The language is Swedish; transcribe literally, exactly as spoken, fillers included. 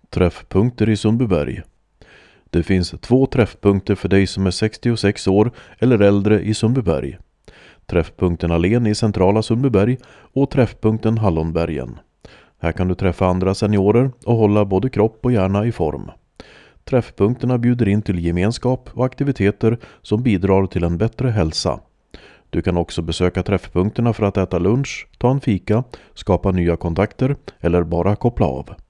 Träffpunkter i Sundbyberg. Det finns två träffpunkter för dig som är sextiosex år eller äldre i Sundbyberg. Träffpunkten Allén i centrala Sundbyberg och träffpunkten Hallonbergen. Här kan du träffa andra seniorer och hålla både kropp och hjärna i form. Träffpunkterna bjuder in till gemenskap och aktiviteter som bidrar till en bättre hälsa. Du kan också besöka träffpunkterna för att äta lunch, ta en fika, skapa nya kontakter eller bara koppla av.